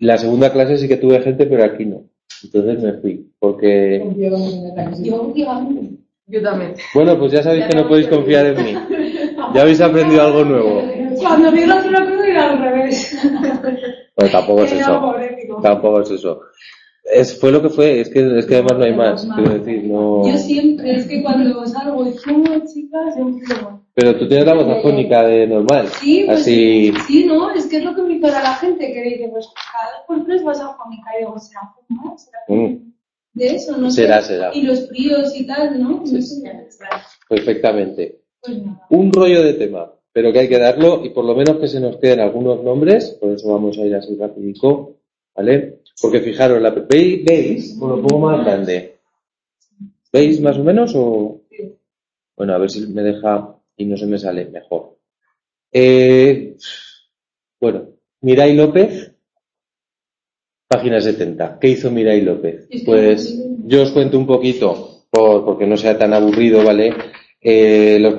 La segunda clase sí que tuve gente, pero aquí no. Entonces me fui, porque... Yo también. Bueno, pues ya sabéis que no podéis confiar en mí. Ya habéis aprendido algo nuevo. Cuando vi la otra cosa era al revés. Bueno, tampoco es eso. Tampoco es eso. Fue lo que fue, es que además no hay más, quiero decir, no... Yo siempre, es que cuando salgo y fumo, chicas, siempre lo... Pero tú tienes la voz afónica de normal. Sí, pues así... sí, ¿no? Es que es lo que me dice la gente, que dice, pues cada vez por tres vas afónica. Y digo, ¿será fumar? ¿Será de eso? No será. Y los fríos y tal, ¿no? Sí. No sé. Perfectamente. Pues nada. Un rollo de tema, pero que hay que darlo y por lo menos que se nos queden algunos nombres, por eso vamos a ir así rapidico, ¿vale? Porque fijaros, ¿veis? Os lo pongo más grande. ¿Veis más o menos o...? Sí. Bueno, a ver si me deja y no se me sale mejor. Bueno, Mirai López, página 70. ¿Qué hizo Mirai López? Pues yo os cuento un poquito, porque no sea tan aburrido, ¿vale? Los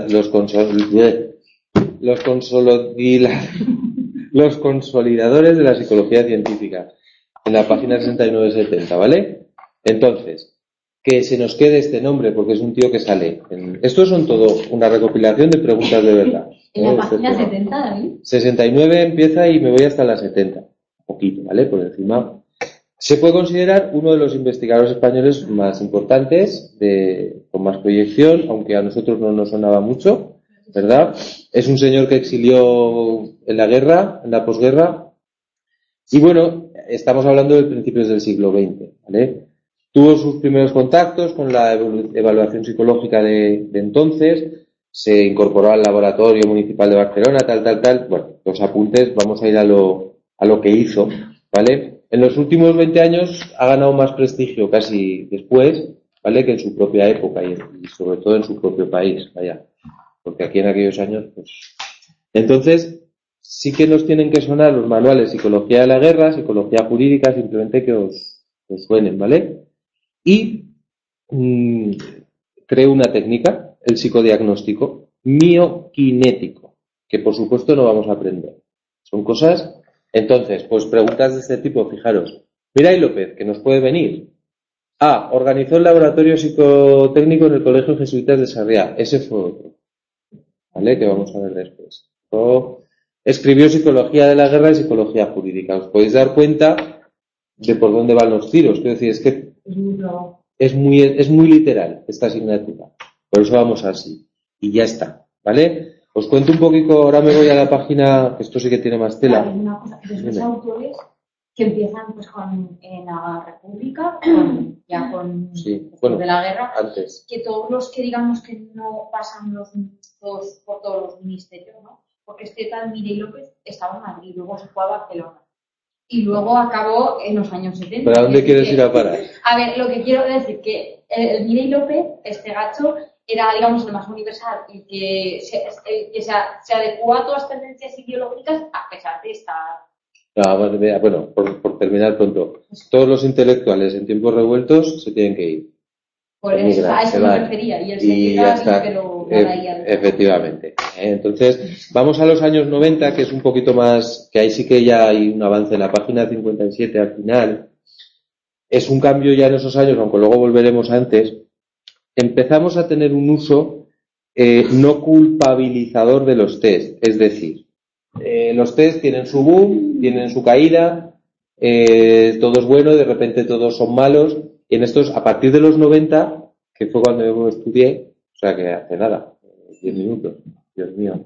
consolidadores de la psicología científica, en la página 69-70, ¿vale? Entonces, que se nos quede este nombre, porque es un tío que sale. Estos son todo una recopilación de preguntas de verdad. En la página 70, David. 69 empieza y me voy hasta la 70. Un poquito, ¿vale? Por encima. Se puede considerar uno de los investigadores españoles más importantes, con más proyección, aunque a nosotros no nos sonaba mucho, ¿verdad? Es un señor que exilió en la guerra, en la posguerra. Y bueno, estamos hablando de principios del siglo XX, ¿vale? Tuvo sus primeros contactos con la evaluación psicológica de entonces, se incorporó al Laboratorio Municipal de Barcelona, tal. Bueno, los apuntes, vamos a ir a lo que hizo, ¿vale? En los últimos 20 años ha ganado más prestigio casi después, ¿vale? Que en su propia época y sobre todo en su propio país, vaya. Porque aquí en aquellos años, pues... Entonces, sí que nos tienen que sonar los manuales Psicología de la Guerra, Psicología Jurídica, simplemente que os suenen, ¿vale? Y creo una técnica, el psicodiagnóstico mioquinético, que por supuesto no vamos a aprender. Son cosas... Entonces, pues preguntas de este tipo, fijaros. Mirai López, que nos puede venir. A. Organizó el laboratorio psicotécnico en el Colegio Jesuitas de Sarriá. Ese fue otro. ¿Vale? Que vamos a ver después. Escribió Psicología de la Guerra y Psicología Jurídica. Os podéis dar cuenta de por dónde van los tiros. Quiero decir, es que es muy literal esta asignatura. Por eso vamos así. Y ya está. ¿Vale? Os cuento un poquito, ahora me voy a la página, que esto sí que tiene más tela. Hay una cosa, los autores que empiezan pues en la República, con sí, bueno, de la guerra, antes. Que todos los que digamos que no pasan por todos los ministerios, ¿no? Porque este tal Mirai López estaba en Madrid, luego se fue a Barcelona. Y luego acabó en los años 70. ¿Pero a dónde quieres ir a parar? A ver, lo que quiero decir que el Mirai López, este gacho, era, digamos, el más universal y que se adecuó a todas las tendencias ideológicas a pesar de estar... Bueno, por terminar pronto. Todos los intelectuales en tiempos revueltos se tienen que ir. Por eso, a eso me refería. Y ya está. Efectivamente. Entonces, vamos a los años 90, que es un poquito más, que ahí sí que ya hay un avance en la página 57 al final. Es un cambio ya en esos años, aunque luego volveremos antes. Empezamos a tener un uso no culpabilizador de los test. Es decir, los test tienen su boom, tienen su caída, todo es bueno y de repente todos son malos. Y en estos, a partir de los 90, que fue cuando yo estudié, o sea que hace nada, 10 minutos, Dios mío.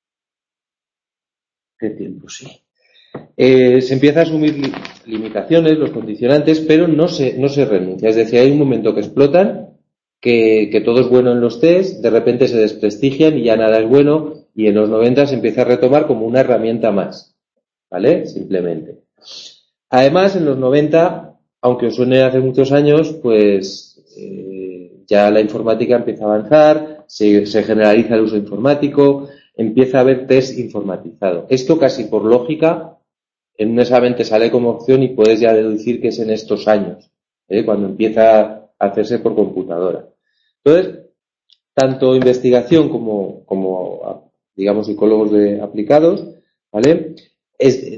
Qué tiempo, sí. Se empieza a asumir limitaciones, los condicionantes, pero no se renuncia. Es decir, hay un momento que explotan, que todo es bueno en los test, de repente se desprestigian y ya nada es bueno, y en los 90 se empieza a retomar como una herramienta más, ¿vale? Simplemente. Además, en los 90, aunque os suene hace muchos años, pues ya la informática empieza a avanzar, se generaliza el uso informático, empieza a haber test informatizado. Esto casi por lógica, en un examen te sale como opción y puedes ya deducir que es en estos años, cuando empieza a hacerse por computadora. Entonces, tanto investigación como digamos, psicólogos aplicados, ¿vale?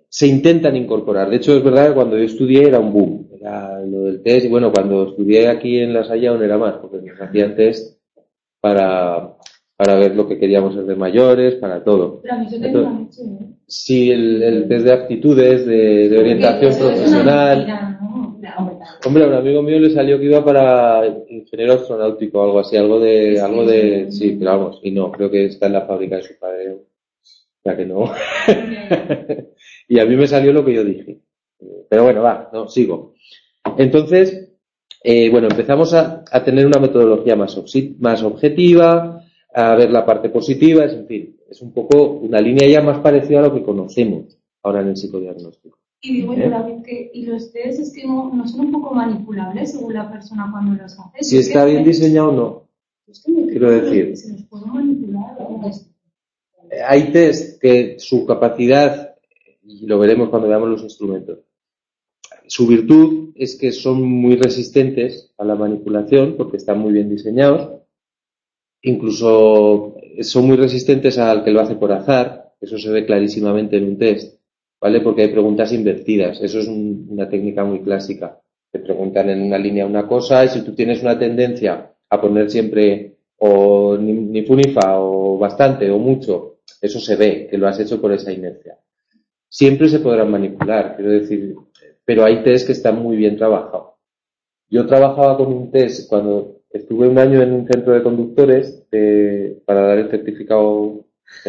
se intentan incorporar. De hecho, es verdad que cuando yo estudié era un boom, era lo del test, y bueno, cuando estudié aquí en La Salle aún era más, porque nos hacían test para ver lo que queríamos ser de mayores, para todo. Pero a mí yo tengo una mucho, ¿eh? Sí, el test de aptitudes, de orientación profesional. Hombre, a un amigo mío le salió que iba para ingeniero astronáutico o algo así, algo de, sí, pero vamos, y no, creo que está en la fábrica de su padre, o sea que no. Y a mí me salió lo que yo dije. Pero bueno, va, no, sigo. Entonces, bueno, empezamos a tener una metodología más objetiva, a ver la parte positiva, en fin, es un poco una línea ya más parecida a lo que conocemos ahora en el psicodiagnóstico. Y digo yo, David, y los test es que no son un poco manipulables según la persona cuando los hace. Si está bien diseñado, no. Quiero decir, se los puede manipular. hay test que su capacidad, y lo veremos cuando veamos los instrumentos, su virtud es que son muy resistentes a la manipulación porque están muy bien diseñados. Incluso son muy resistentes al que lo hace por azar. Eso se ve clarísimamente en un test, ¿vale? Porque hay preguntas invertidas. Eso es una técnica muy clásica. Te preguntan en una línea una cosa y si tú tienes una tendencia a poner siempre o ni fu ni fa o bastante o mucho, eso se ve que lo has hecho por esa inercia. Siempre se podrán manipular, quiero decir, pero hay test que están muy bien trabajados. Yo trabajaba con un test cuando estuve un año en un centro de conductores para dar el certificado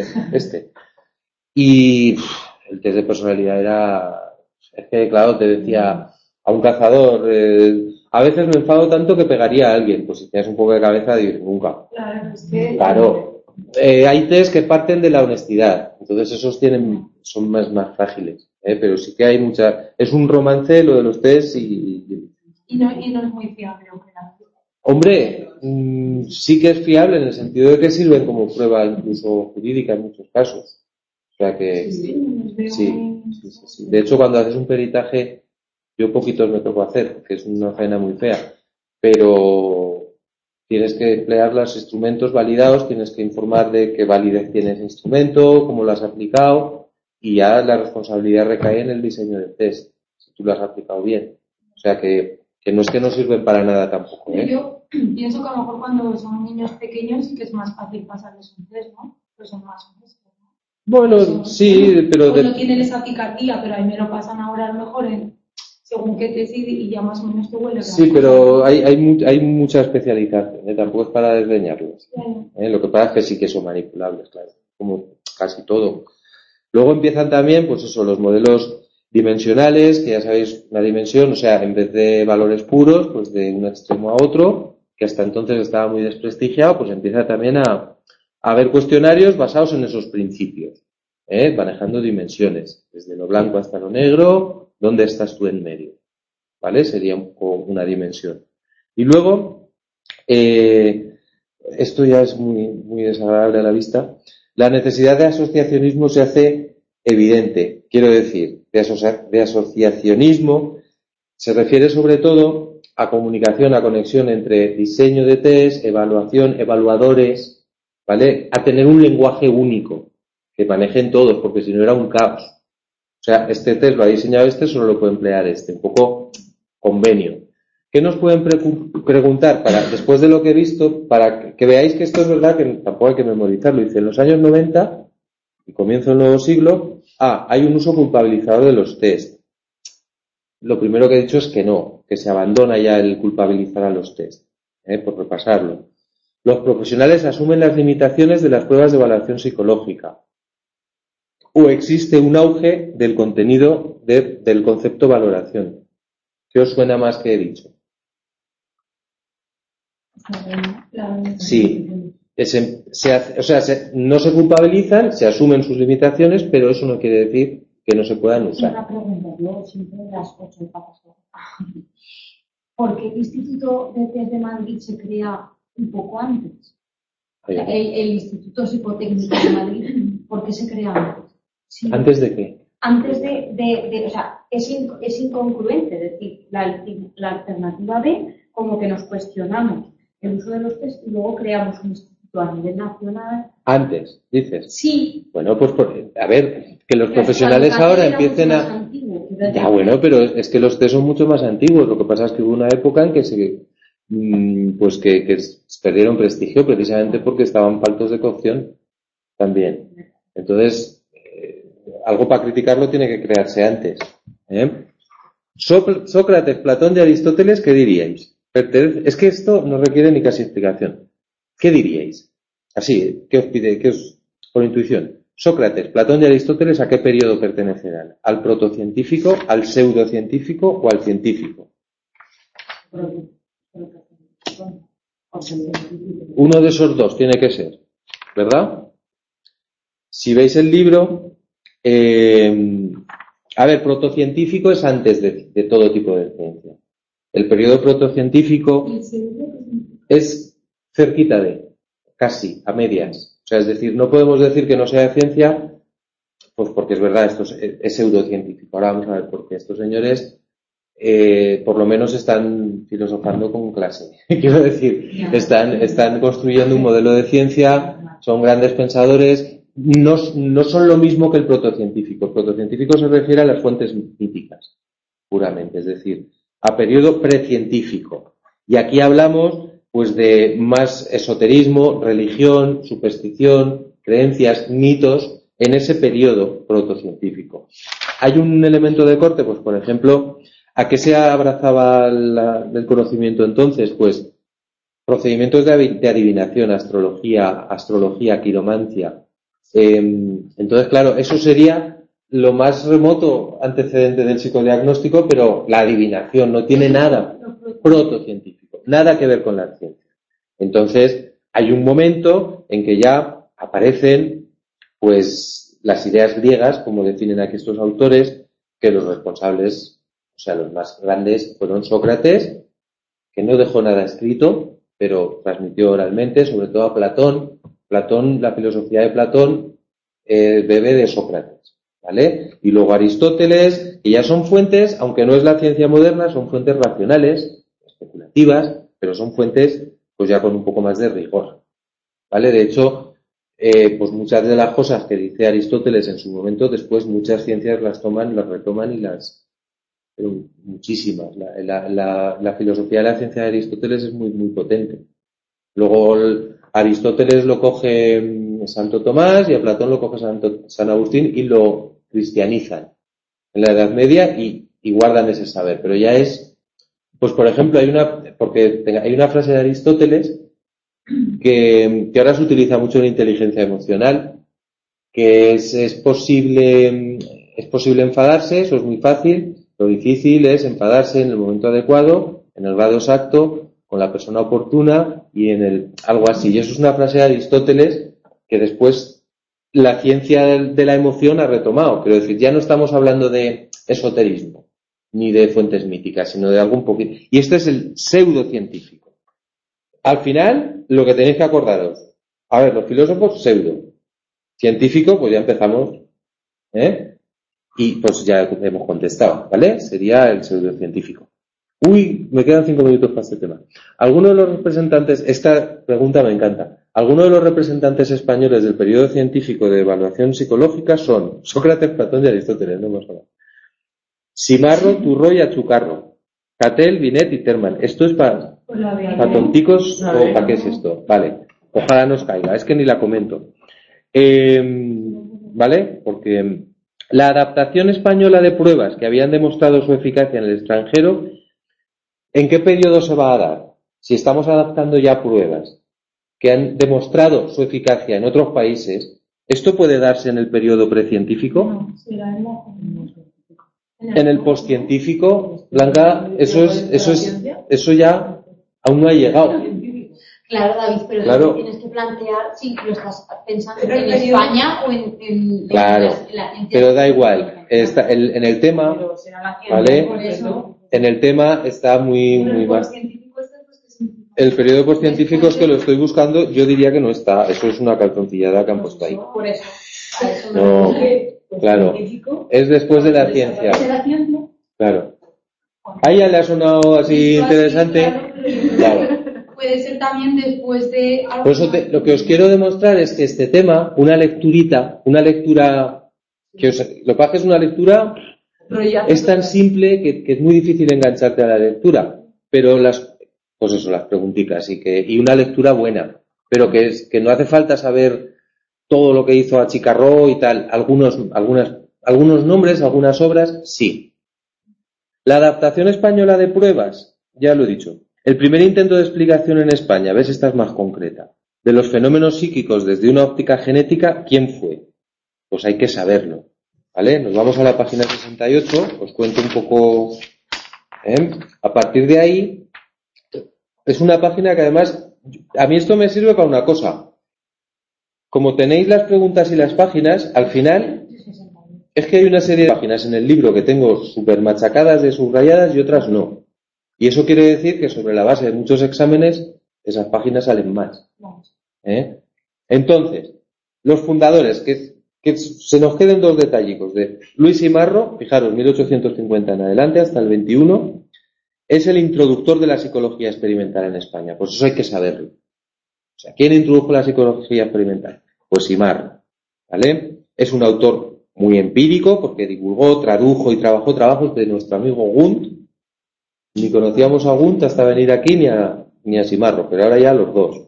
y el test de personalidad es que claro, te decía a un cazador, a veces me enfado tanto que pegaría a alguien, pues si tienes un poco de cabeza dices nunca. Claro, hay test que parten de la honestidad, entonces esos son más frágiles, pero sí que hay es un romance lo de los test y no es muy fiable, hombre, sí que es fiable en el sentido de que sirven como prueba incluso jurídica en muchos casos. O sea que sí. De hecho, cuando haces un peritaje, yo poquitos me tocó hacer, que es una faena muy fea, pero tienes que emplear los instrumentos validados, tienes que informar de qué validez tiene ese instrumento, cómo lo has aplicado, y ya la responsabilidad recae en el diseño del test, si tú lo has aplicado bien. O sea que no es que no sirven para nada tampoco, ¿eh? Yo pienso que a lo mejor cuando son niños pequeños sí que es más fácil pasarles un test, ¿no? Pues son más honestos, ¿no? Bueno, sí, pero... Pues no tienen esa picardía, pero ahí me lo pasan ahora a lo mejor según qué test y ya más o menos te huele. Sí, pero hay mucha especialización, ¿eh? Tampoco es para desdeñarlos. Claro. Lo que pasa es que sí que son manipulables, claro, como casi todo. Luego empiezan también, pues eso, los modelos dimensionales, que ya sabéis, una dimensión, o sea, en vez de valores puros, pues de un extremo a otro, que hasta entonces estaba muy desprestigiado, pues empieza también a haber cuestionarios basados en esos principios, manejando dimensiones, desde lo blanco hasta lo negro, ¿dónde estás tú en medio? ¿Vale? Sería un poco una dimensión. Y luego, esto ya es muy desagradable a la vista, la necesidad de asociacionismo se hace evidente. Quiero decir, de asociacionismo se refiere sobre todo a comunicación, a conexión entre diseño de test, evaluación, evaluadores, ¿vale? A tener un lenguaje único que manejen todos, porque si no era un caos. O sea, este test lo ha diseñado solo lo puede emplear un poco convenio. ¿Qué nos pueden preguntar después de lo que he visto, para que veáis que esto es verdad, que tampoco hay que memorizarlo? Dice, en los años 90 y comienzo del nuevo siglo, hay un uso culpabilizador de los test. Lo primero que he dicho es que no, que se abandona ya el culpabilizar a los test, por repasarlo. Los profesionales asumen las limitaciones de las pruebas de evaluación psicológica. O existe un auge del contenido del concepto valoración. ¿Qué os suena más que he dicho? Sí. No se culpabilizan, se asumen sus limitaciones, pero eso no quiere decir que no se puedan usar. Una pregunta, yo siempre las 8 etapas. ¿Por qué el Instituto de Test de Madrid se crea un poco antes? El Instituto Psicotécnico de Madrid, ¿por qué se crea antes? Sí. ¿Antes de qué? Antes o sea, es incongruente, es decir, la alternativa B, como que nos cuestionamos el uso de los test y luego creamos un instituto a nivel nacional. Antes, dices. Sí. Bueno, pues a ver, que los profesionales ahora empiecen a... Ya, bueno, pero es que los tés son mucho más antiguos. Lo que pasa es que hubo una época en que que perdieron prestigio precisamente porque estaban faltos de cocción también. Entonces, algo para criticarlo tiene que crearse antes. Sócrates, Platón y Aristóteles, ¿qué diríais? Es que esto no requiere ni casi explicación. ¿Qué diríais? Así, ¿qué os pide? Por intuición? Sócrates, Platón y Aristóteles, ¿a qué periodo pertenecerán? ¿Al protocientífico, al pseudocientífico o al científico? Uno de esos dos tiene que ser, ¿verdad? Si veis el libro, protocientífico es antes de todo tipo de ciencia. El periodo protocientífico es cerquita casi, a medias. O sea, es decir, no podemos decir que no sea de ciencia, pues porque es verdad, esto es pseudocientífico. Ahora vamos a ver por qué estos señores por lo menos están filosofando con clase. Quiero decir, están construyendo un modelo de ciencia, son grandes pensadores, no son lo mismo que el protocientífico. El protocientífico se refiere a las fuentes míticas, puramente, es decir, a periodo precientífico. Y aquí hablamos pues de más esoterismo, religión, superstición, creencias, mitos en ese periodo protocientífico. Hay un elemento de corte, pues por ejemplo, ¿a qué se abrazaba el conocimiento entonces? Pues procedimientos de adivinación, astrología, quiromancia. Entonces, claro, eso sería lo más remoto antecedente del psicodiagnóstico, pero la adivinación no tiene nada protocientífico, nada que ver con la ciencia. Entonces, hay un momento en que ya aparecen, pues, las ideas griegas, como definen aquí estos autores, que los responsables, o sea, los más grandes, fueron Sócrates, que no dejó nada escrito, pero transmitió oralmente, sobre todo a Platón. La filosofía de Platón bebe de Sócrates, ¿vale? Y luego Aristóteles, que ya son fuentes, aunque no es la ciencia moderna, son fuentes racionales, especulativas, pero son fuentes, pues ya con un poco más de rigor, ¿vale? De hecho, pues muchas de las cosas que dice Aristóteles en su momento, después muchas ciencias las retoman y pero muchísimas. La filosofía de la ciencia de Aristóteles es muy, muy potente. Luego Aristóteles lo coge Santo Tomás y a Platón lo coge San Agustín y lo cristianizan en la Edad Media y guardan ese saber. Pero ya es, pues por ejemplo, hay una frase de Aristóteles que ahora se utiliza mucho en inteligencia emocional, que es posible enfadarse, eso es muy fácil. Lo difícil es enfadarse en el momento adecuado, en el grado exacto, con la persona oportuna y algo así. Y eso es una frase de Aristóteles que después la ciencia de la emoción ha retomado. Quiero decir, ya no estamos hablando de esoterismo ni de fuentes míticas, sino de algo un poquito. Y este es el pseudocientífico. Al final, lo que tenéis que acordaros. A ver, los filósofos pseudo. Científico, pues ya empezamos, y pues ya hemos contestado, ¿vale? Sería el pseudocientífico. Uy, me quedan 5 minutos para este tema. Algunos de los representantes, esta pregunta me encanta, algunos de los representantes españoles del periodo científico de evaluación psicológica son Sócrates, Platón y Aristóteles, no hemos hablado. Simarro, Turró y Achucarro. Catel, Binet y Terman. ¿Esto es para tonticos o para qué es esto? Vale, ojalá nos caiga, es que ni la comento. ¿Vale? Porque la adaptación española de pruebas que habían demostrado su eficacia en el extranjero, ¿en qué periodo se va a dar? Si estamos adaptando ya pruebas que han demostrado su eficacia en otros países, ¿esto puede darse en el periodo precientífico? No, será en el postcientífico, Blanca, eso ya aún no ha llegado. Claro, David, pero claro. Tienes que plantear si lo estás pensando en España o en claro, la ciencia. Pero da igual. En el tema, ¿vale? En el tema está muy más. El periodo postcientífico es que lo estoy buscando, yo diría que no está. Eso es una calzoncillada que han puesto ahí. Por eso. No, claro. Es después de la ciencia. Claro. A ella le ha sonado así interesante. Claro. Puede ser también después de... Por eso lo que os quiero demostrar es que este tema, una lectura Lo que pasa es que es una lectura, es tan simple que es muy difícil engancharte a la lectura, pero pues eso, las preguntitas y una lectura buena, pero que no hace falta saber todo lo que hizo Achicarró y tal, algunos nombres, algunas obras, sí. La adaptación española de pruebas, ya lo he dicho. El primer intento de explicación en España, ves, esta es más concreta, de los fenómenos psíquicos desde una óptica genética, ¿quién fue? Pues hay que saberlo, ¿vale? Nos vamos a la página 68, os cuento un poco, A partir de ahí, es una página que además, a mí esto me sirve para una cosa. Como tenéis las preguntas y las páginas, al final, es que hay una serie de páginas en el libro que tengo súper machacadas de subrayadas y otras no. Y eso quiere decir que sobre la base de muchos exámenes, esas páginas salen más. Entonces, los fundadores, que se nos queden dos detallicos. De Luis Imarro, fijaros, 1850 en adelante hasta el 21, es el introductor de la psicología experimental en España. Pues eso hay que saberlo. O sea, ¿quién introdujo la psicología experimental? Pues Imarro, ¿vale? Es un autor muy empírico porque divulgó, tradujo y trabajó trabajos de nuestro amigo Wundt. Ni conocíamos a Wundt hasta venir aquí ni a Simarro, pero ahora ya los dos.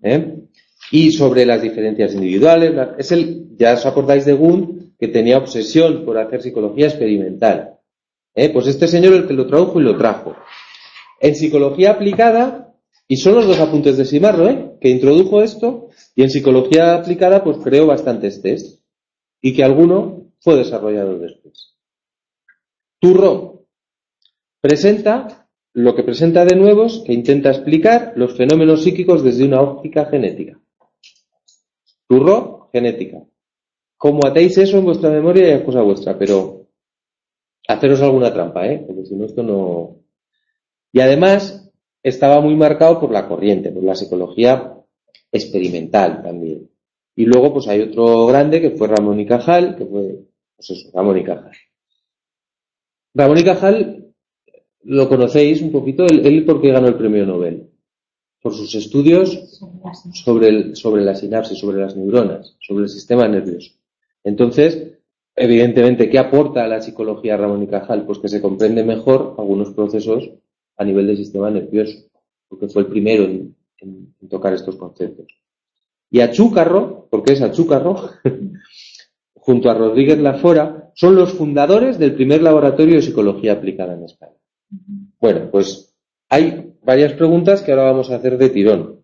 Y sobre las diferencias individuales, ya os acordáis de Wundt, que tenía obsesión por hacer psicología experimental. Pues este señor el que lo tradujo y lo trajo. En psicología aplicada, y son los dos apuntes de Simarro, que introdujo esto, y en psicología aplicada pues creó bastantes test, y que alguno fue desarrollado después. Turró presenta lo que presenta de nuevo es que intenta explicar los fenómenos psíquicos desde una óptica genética. Turró, genética. Como atéis eso en vuestra memoria ya es cosa vuestra, pero haceros alguna trampa, porque si no esto no... Y además estaba muy marcado por la corriente, por la psicología experimental también. Y luego pues hay otro grande que fue Ramón y Cajal, que fue, pues eso, Ramón y Cajal. Ramón y Cajal lo conocéis un poquito, él porque ganó el premio Nobel, por sus estudios sobre la sinapsis, sobre las neuronas, sobre el sistema nervioso. Entonces, evidentemente, ¿qué aporta a la psicología Ramón y Cajal? Pues que se comprende mejor algunos procesos a nivel del sistema nervioso, porque fue el primero en tocar estos conceptos. Y Achúcarro, porque es Achúcarro, junto a Rodríguez Lafora, son los fundadores del primer laboratorio de psicología aplicada en España. Bueno, pues hay varias preguntas que ahora vamos a hacer de tirón.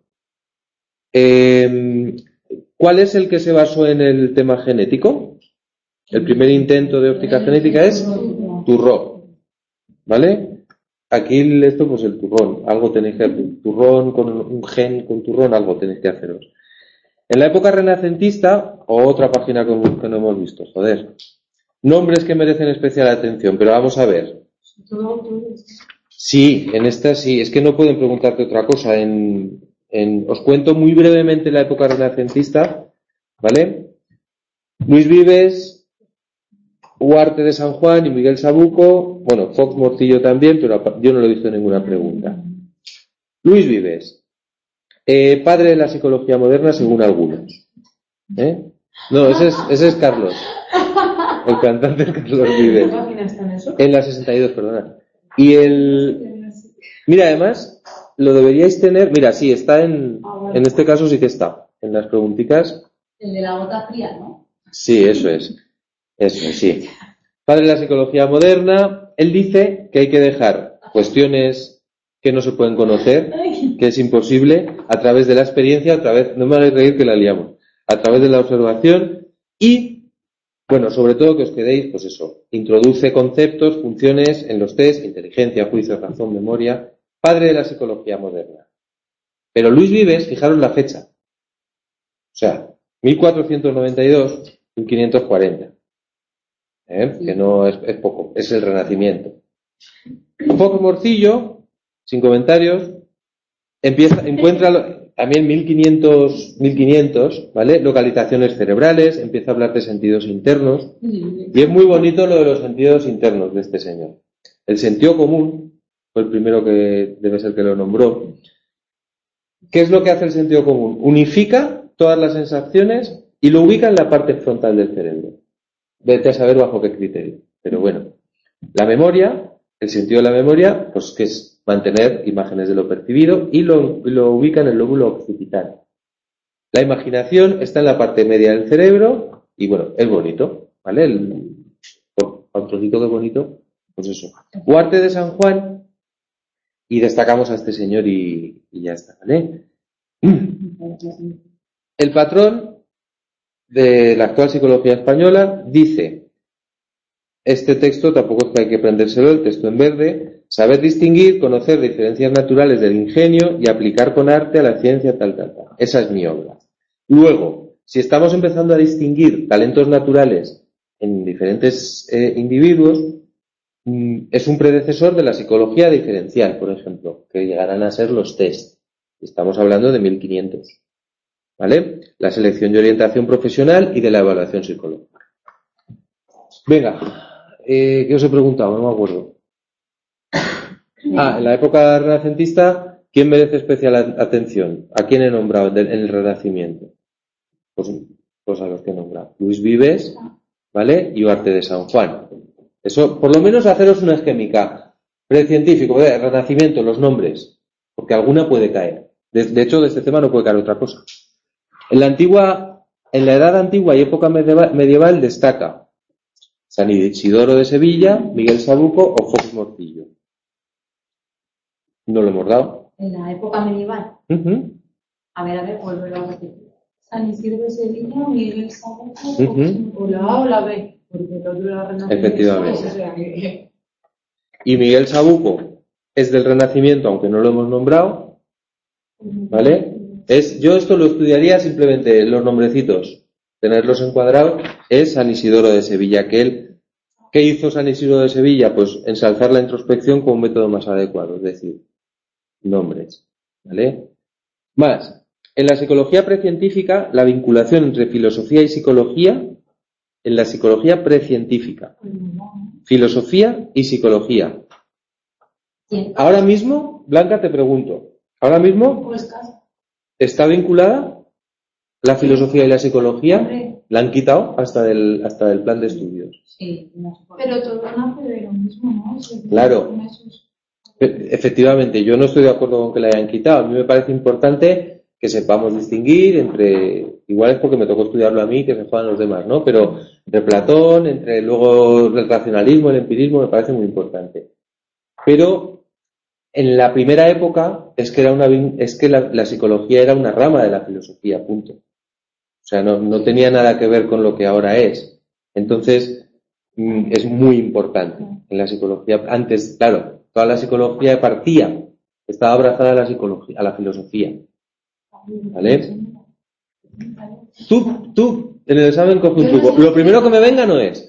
¿Cuál es el que se basó en el tema genético? El primer intento de óptica genética es Turró, ¿vale? Aquí esto pues el turrón, algo tenéis que hacer. Turrón con un gen con turrón, algo tenéis que haceros. En la época renacentista, otra página que no hemos visto, joder. Nombres que merecen especial atención, pero vamos a ver. Sí, en esta sí, es que no pueden preguntarte otra cosa. Os cuento muy brevemente la época renacentista, ¿vale? Luis Vives, Huarte de San Juan y Miguel Sabuco, bueno, Fox Morcillo también, pero yo no lo he visto en ninguna pregunta. Luis Vives, padre de la psicología moderna según algunos. No, ese es Carlos, el cantante Carlos Vives. ¿Qué página está en eso? En la 62, perdona. Y mira, además, lo deberíais tener, mira, sí, está en este caso sí que está, en las preguntitas. El de la gota fría, ¿no? Sí, eso es, sí. Padre de la psicología moderna, él dice que hay que dejar cuestiones que no se pueden conocer, que es imposible, a través de la experiencia, no me hagáis reír que la liamos, a través de la observación y, bueno, sobre todo que os quedéis, pues eso, introduce conceptos, funciones en los test, inteligencia, juicio, razón, memoria, padre de la psicología moderna. Pero Luis Vives, fijaros la fecha, o sea, 1492, 1540. Que no es poco, es el Renacimiento. Fox Morcillo, sin comentarios, encuentra también 1500, ¿vale? Localizaciones cerebrales, empieza a hablar de sentidos internos, y es muy bonito lo de los sentidos internos de este señor. El sentido común fue el primero que debe ser que lo nombró. ¿Qué es lo que hace el sentido común? Unifica todas las sensaciones y lo ubica en la parte frontal del cerebro. vete a saber bajo qué criterio. Pero bueno, la memoria, el sentido de la memoria, pues que es mantener imágenes de lo percibido y lo ubica en el lóbulo occipital. La imaginación está en la parte media del cerebro y bueno, es bonito, ¿vale? Un trocito que bonito, pues eso. Huarte de San Juan y destacamos a este señor y ya está, ¿vale? El patrón de la actual psicología española dice, este texto tampoco es que hay que prendérselo, el texto en verde, saber distinguir, conocer diferencias naturales del ingenio y aplicar con arte a la ciencia tal. Esa es mi obra. Luego, si estamos empezando a distinguir talentos naturales en diferentes individuos, es un predecesor de la psicología diferencial, por ejemplo, que llegarán a ser los test. Estamos hablando de 1500. ¿Vale? La selección y orientación profesional y de la evaluación psicológica. Venga, ¿qué os he preguntado? No me acuerdo. En la época renacentista, ¿quién merece especial atención? ¿A quién he nombrado en el Renacimiento? Pues a los que he nombrado. Luis Vives, ¿vale? Y Huarte de San Juan. Eso, por lo menos haceros una esquémica. Precientífico, Renacimiento, los nombres. Porque alguna puede caer. De hecho, de este tema no puede caer otra cosa. En la edad antigua y época medieval destaca San Isidoro de Sevilla, Miguel Sabuco o Fox Morcillo. No lo hemos dado. En la época medieval. Uh-huh. A ver, vuelvo a repetir. San Isidro de Sevilla, Miguel Sabuco, o la A o la B, porque el otro era Renacimiento. Efectivamente. Y Miguel Sabuco es del Renacimiento, aunque no lo hemos nombrado, ¿vale? Yo esto lo estudiaría simplemente los nombrecitos, tenerlos encuadrados. Es San Isidoro de Sevilla, ¿qué hizo San Isidoro de Sevilla? Pues ensalzar la introspección como un método más adecuado, es decir, nombres, ¿vale? Más, en la psicología precientífica, la vinculación entre filosofía y psicología, en la psicología precientífica, filosofía y psicología. Ahora mismo, Blanca, te pregunto, ahora mismo ¿está vinculada la filosofía y la psicología? ¿La han quitado hasta del plan de estudios? Sí, pero todo nace de lo mismo, ¿no? Claro. Efectivamente, yo no estoy de acuerdo con que la hayan quitado. A mí me parece importante que sepamos distinguir entre, igual es porque me tocó estudiarlo a mí, que se jodan los demás, ¿no? Pero entre Platón, entre luego el racionalismo, el empirismo, me parece muy importante. Pero en la primera época es que la psicología era una rama de la filosofía, punto. O sea, no tenía nada que ver con lo que ahora es. Entonces, es muy importante en la psicología. Antes, claro, toda la psicología estaba abrazada a la filosofía. ¿Vale? Tú, en el examen coge un truco. Lo primero que me venga no es.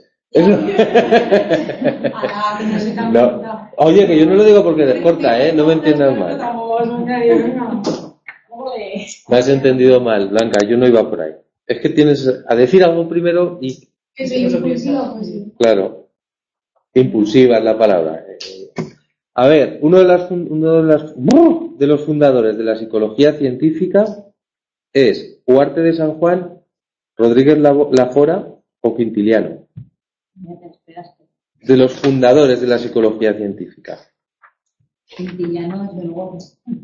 No. Oye, que yo no lo digo porque te corta, no me entiendas mal. Me has entendido mal, Blanca, yo no iba por ahí. Es que tienes a decir algo primero y... Que soy impulsiva, pues sí. Claro. Impulsiva es la palabra. A ver, uno de los fundadores de la psicología científica es Huarte de San Juan, Rodríguez Lafora o Quintiliano. De los fundadores de la psicología científica. Quintiliano es del Gobe.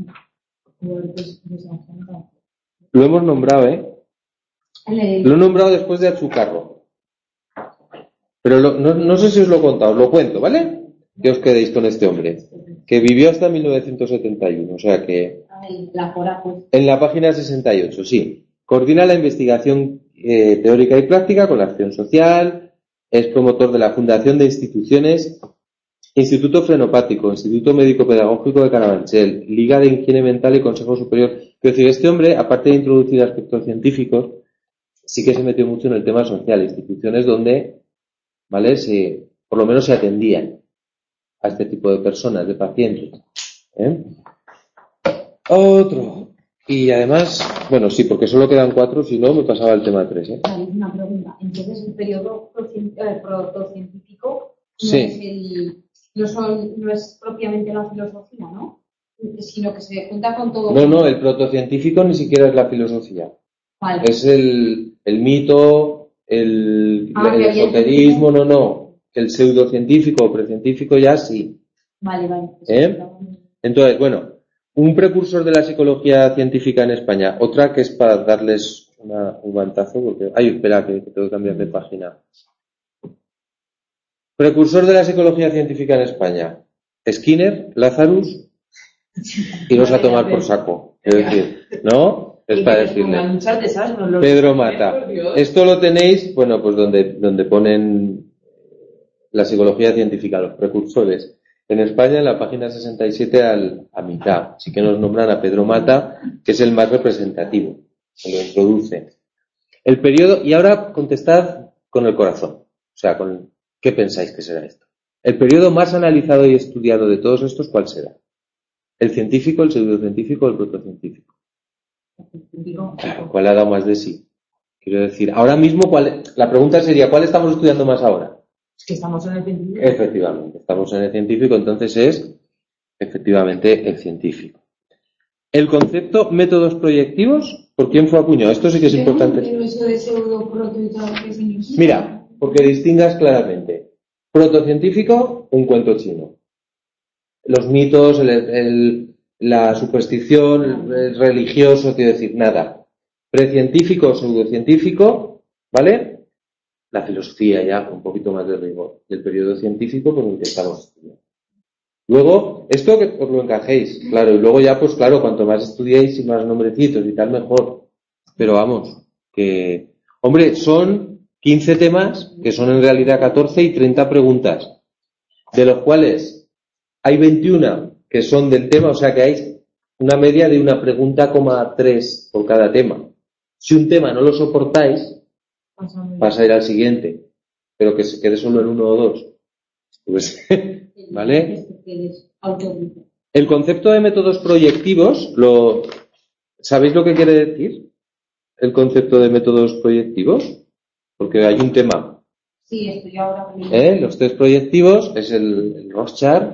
Lo hemos nombrado, Lo he nombrado después de Achucarro. Pero no sé si os lo he contado, os lo cuento, ¿vale? Que os quedéis con este hombre, que vivió hasta 1971, o sea que... En la página 68, sí. Coordina la investigación teórica y práctica con la acción social, es promotor de la fundación de instituciones, Instituto Frenopático, Instituto Médico Pedagógico de Carabanchel, Liga de Higiene Mental y Consejo Superior. Quiero decir, este hombre, aparte de introducir aspectos científicos, sí que se metió mucho en el tema social, instituciones donde, ¿vale?, por lo menos se atendían a este tipo de personas, de pacientes. Otro. Y además, bueno, sí, porque solo quedan 4, si no me pasaba el tema 3. Vale, una pregunta. Entonces, el periodo protocientífico no es propiamente la filosofía, ¿no? Sino que se junta con todo. No, el protocientífico ni siquiera es la filosofía. Vale. Es el mito, el esoterismo, no. El pseudocientífico o precientífico ya sí. Vale. Entonces, bueno, un precursor de la psicología científica en España. Otra que es para darles un guantazo, porque... Ay, espera, que tengo que cambiar de página. Precursor de la psicología científica en España. Skinner, Lazarus, iros a tomar por saco. Es decir, ¿no? Es para decirle. Pedro Mata. Esto lo tenéis, bueno, pues donde ponen la psicología científica, los precursores. En España, en la página 67 a mitad. Sí que nos nombran a Pedro Mata, que es el más representativo. Se lo introduce. El periodo, y ahora contestad con el corazón. O sea, ¿qué pensáis que será esto? El periodo más analizado y estudiado de todos estos, ¿cuál será? ¿El científico, el pseudocientífico o el protocientífico? Claro, ¿cuál ha dado más de sí? Quiero decir, ahora mismo, la pregunta sería, ¿cuál estamos estudiando más ahora? Es que estamos en el científico. Efectivamente, estamos en el científico, entonces es, efectivamente, el científico. El concepto métodos proyectivos, ¿por quién fue acuñado? Esto sí que es importante. Eso de pseudo, proto y tal, ¿qué significa? Mira, porque distingas claramente. Protocientífico, un cuento chino. Los mitos, la superstición, el religioso, quiero decir, nada. Precientífico o pseudocientífico, ¿vale? La filosofía ya, un poquito más de rigor. Y el periodo científico, pues intentamos estudiar. Luego, esto que os lo encajéis, claro, y luego ya, pues claro, cuanto más estudiéis y más nombrecitos y tal, mejor. Pero vamos, que, hombre, son 15 temas, que son en realidad 14 y 30 preguntas, de los cuales hay 21 que son del tema, o sea que hay una media de una pregunta, 3 por cada tema. Si un tema no lo soportáis, pasa a ir al siguiente, pero que se quede solo en 1 o 2. Pues, ¿vale? El concepto de métodos proyectivos, ¿sabéis lo que quiere decir? El concepto de métodos proyectivos, porque hay un tema. Sí, esto yo ahora. Los test proyectivos es el Rorschach,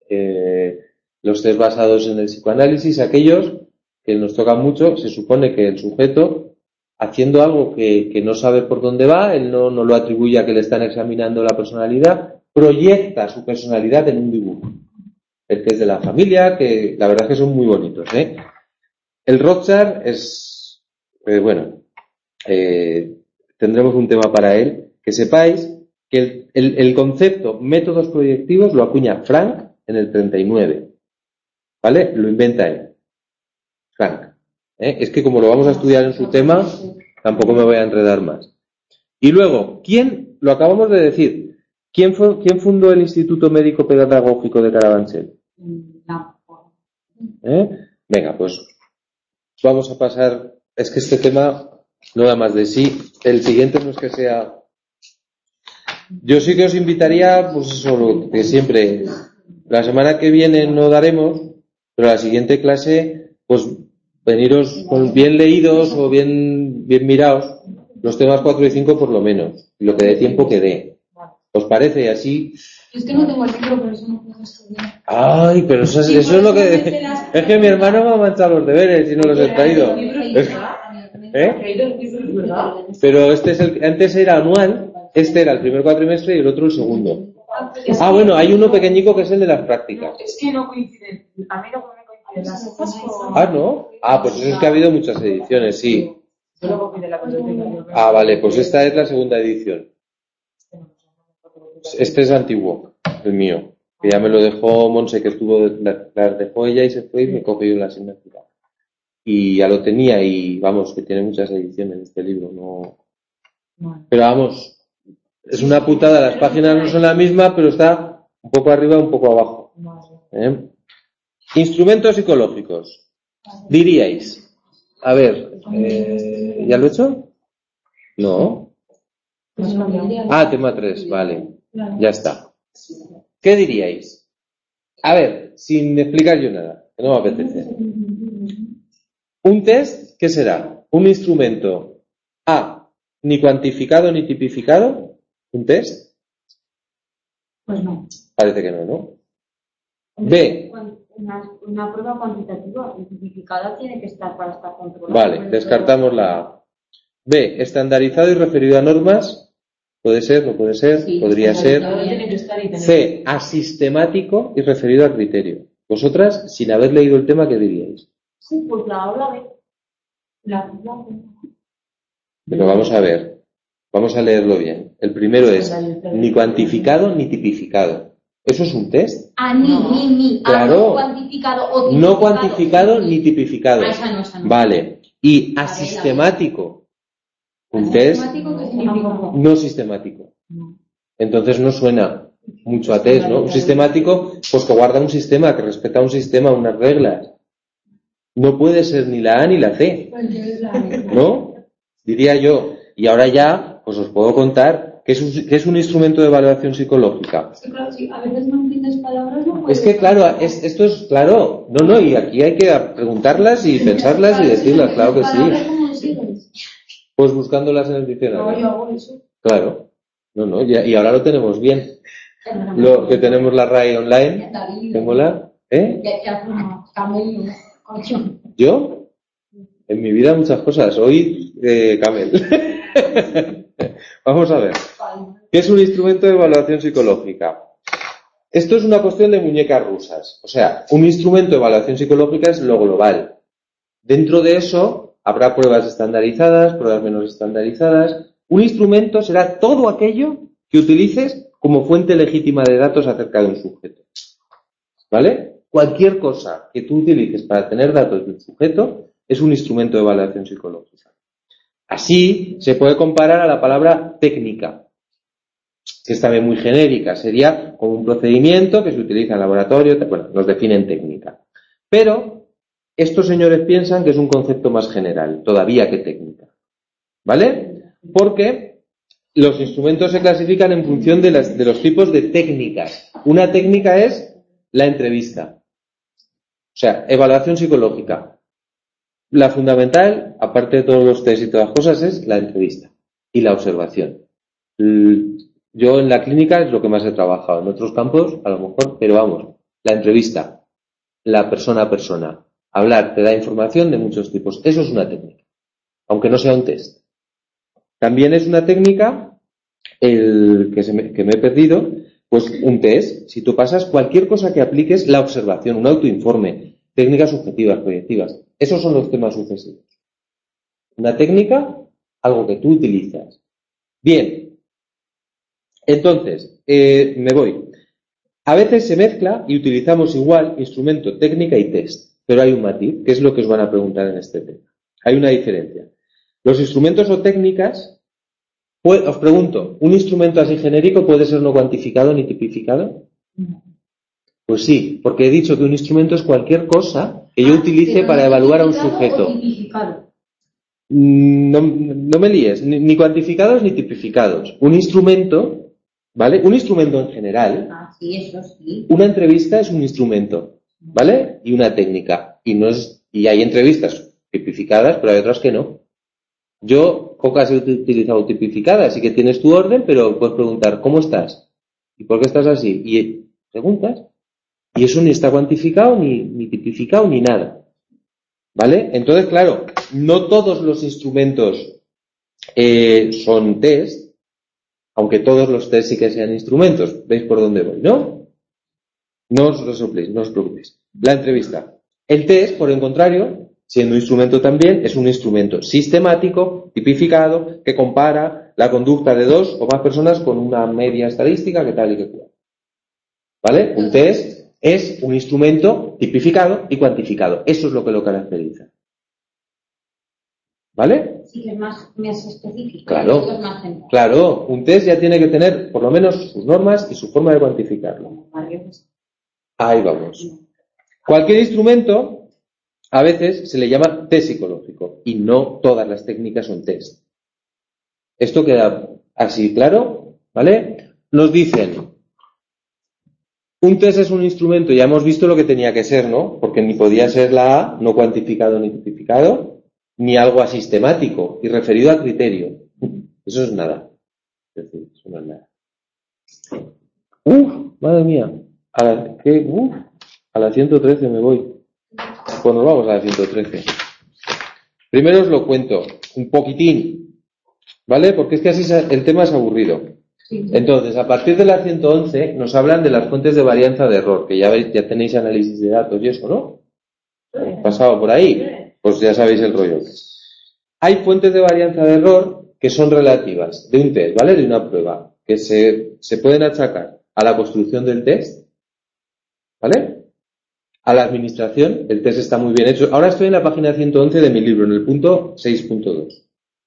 los test basados en el psicoanálisis, aquellos que nos tocan mucho. Se supone que el sujeto, haciendo algo que no sabe por dónde va, él no lo atribuye a que le están examinando la personalidad, proyecta su personalidad en un dibujo. El que es de la familia, que la verdad es que son muy bonitos, ¿eh? El Rorschach es, tendremos un tema para él. Que sepáis que el concepto métodos proyectivos lo acuña Frank en el 39. ¿Vale? Lo inventa él. Frank. Es que como lo vamos a estudiar en su tema, tampoco me voy a enredar más. Y luego, lo acabamos de decir, ¿quién fundó el Instituto Médico Pedagógico de Carabanchel? Venga, pues vamos a pasar. Es que este tema no da más de sí. El siguiente no es que sea. Yo sí que os invitaría, pues eso, lo que siempre. La semana que viene no daremos, pero la siguiente clase, pues veniros con bien leídos o bien mirados los temas 4 y 5 por lo menos, y lo que dé tiempo que dé. ¿Os parece? Y así. Es que no tengo el libro, por eso no puedo estudiar. Ay, pero eso es lo que. Es que mi hermano me ha manchado los deberes y no los he traído. Pero antes era anual, este era el primer cuatrimestre y el otro el segundo. Bueno, hay uno pequeñico que es el de las prácticas. Es que no coinciden. A mí no me coinciden las hojas. ¿No? Pues es que ha habido muchas ediciones, sí. Vale, pues esta es la segunda edición. Este es antiguo, el mío. Que ya me lo dejó Monse, que las dejó ella y se fue y me cogió la asignatura. Y ya lo tenía y vamos, que tiene muchas ediciones este libro, no. Pero vamos, es una putada, las páginas no son la misma, pero está un poco arriba, un poco abajo. Instrumentos psicológicos. Diríais, a ver, ¿ya lo he hecho? No. Tema 3, vale. Ya está. ¿Qué diríais? A ver, sin explicar yo nada, que no me apetece. Un test, ¿qué será? Un instrumento ni cuantificado ni tipificado. ¿Un test? Pues no. Parece que no. B. Una prueba cuantitativa y tipificada tiene que estar para estar controlada. Vale, descartamos la A. B, estandarizado y referido a normas. Puede ser, no puede ser, Sí, podría ser. Tiene que estar y tener. C, asistemático y referido a criterio. Vosotras, sin haber leído el tema, ¿qué diríais? Sí, pues la habla de. Pero vamos a ver, vamos a leerlo bien. El primero es ni cuantificado ni tipificado. ¿Eso es un test? Ni. Claro. No cuantificado o tipificado. No cuantificado ni tipificado. Esa no. Vale. Y asistemático. Un test ¿Asistemático qué significa? no sistemático. Entonces no suena mucho a test, ¿no? Un sistemático, pues que guarda un sistema, que respeta un sistema, unas reglas. No puede ser ni la A ni la C, ¿no? Diría yo. Y ahora ya, pues os puedo contar qué es un instrumento de evaluación psicológica. Es que claro, si a veces no entiendes palabras, no puedes. Es que claro, esto es claro. No, y aquí hay que preguntarlas y pensarlas y decirlas, claro que sí. ¿Cómo sigues? Pues buscándolas en el No, diccionario. yo hago eso. Claro. No, y ahora lo tenemos bien. Lo que tenemos la RAE online. Tengo la... ¿Yo? En mi vida muchas cosas. Hoy, Camel. Vamos a ver. ¿Qué es un instrumento de evaluación psicológica? Esto es una cuestión de muñecas rusas. O sea, un instrumento de evaluación psicológica es lo global. Dentro de eso habrá pruebas estandarizadas, pruebas menos estandarizadas. Un instrumento será todo aquello que utilices como fuente legítima de datos acerca de un sujeto. ¿Vale? Cualquier cosa que tú utilices para tener datos de un sujeto es un instrumento de evaluación psicológica. Así se puede comparar a la palabra técnica, que es también muy genérica. Sería como un procedimiento que se utiliza en laboratorio. Bueno, nos definen técnica. Pero estos señores piensan que es un concepto más general, todavía que técnica. ¿Vale? Porque los instrumentos se clasifican en función de los tipos de técnicas. Una técnica es la entrevista. O sea, evaluación psicológica. La fundamental, aparte de todos los test y todas las cosas, es la entrevista y la observación. Yo en la clínica es lo que más he trabajado. En otros campos, a lo mejor, pero vamos, la entrevista, la persona a persona. Hablar te da información de muchos tipos. Eso es una técnica, aunque no sea un test. También es una técnica, que me he perdido, pues un test. Si tú pasas cualquier cosa que apliques, la observación, un autoinforme, técnicas subjetivas, proyectivas. Esos son los temas sucesivos. Una técnica, algo que tú utilizas. Bien. Entonces, me voy. A veces se mezcla y utilizamos igual instrumento, técnica y test. Pero hay un matiz, que es lo que os van a preguntar en este tema. Hay una diferencia. Los instrumentos o técnicas, os pregunto, ¿un instrumento así genérico puede ser no cuantificado ni tipificado? Pues sí, porque he dicho que un instrumento es cualquier cosa que yo utilice para evaluar a un sujeto. No me líes, ni cuantificados ni tipificados. Un instrumento, ¿vale? Un instrumento en general. Sí, eso sí. Una entrevista es un instrumento, ¿vale? Y una técnica. Y hay entrevistas tipificadas, pero hay otras que no. Yo pocas he utilizado tipificadas, sí que tienes tu orden, pero puedes preguntar, ¿cómo estás? ¿Y por qué estás así? Y preguntas. Y eso ni está cuantificado, ni tipificado, ni nada. ¿Vale? Entonces, claro, no todos los instrumentos son test, aunque todos los test sí que sean instrumentos. ¿Veis por dónde voy, no? No os preocupéis. La entrevista. El test, por el contrario, siendo instrumento también, es un instrumento sistemático, tipificado, que compara la conducta de dos o más personas con una media estadística que tal y que cual. ¿Vale? Un test es un instrumento tipificado y cuantificado. Eso es lo que lo caracteriza. ¿Vale? Sí, que es más específico. Claro. Es más general. Claro, un test ya tiene que tener por lo menos sus normas y su forma de cuantificarlo. Ahí vamos. Cualquier instrumento a veces se le llama test psicológico y no todas las técnicas son test. Esto queda así claro, ¿vale? Nos dicen, un test es un instrumento, ya hemos visto lo que tenía que ser, ¿no? Porque ni podía ser la A, no cuantificado ni tipificado, ni algo asistemático y referido a criterio. Eso es nada. Es decir, eso no es nada. Madre mía. A la 113 me voy. Pues nos vamos a la 113. Primero os lo cuento un poquitín. ¿Vale? Porque es que así el tema es aburrido. Sí. Entonces, a partir de la 111 nos hablan de las fuentes de varianza de error, que ya veis, ya tenéis análisis de datos y eso, ¿no? Pasado por ahí, pues ya sabéis el rollo. Hay fuentes de varianza de error que son relativas de un test, ¿vale? De una prueba, que se pueden achacar a la construcción del test, ¿vale? A la administración, el test está muy bien hecho. Ahora estoy en la página 111 de mi libro, en el punto 6.2.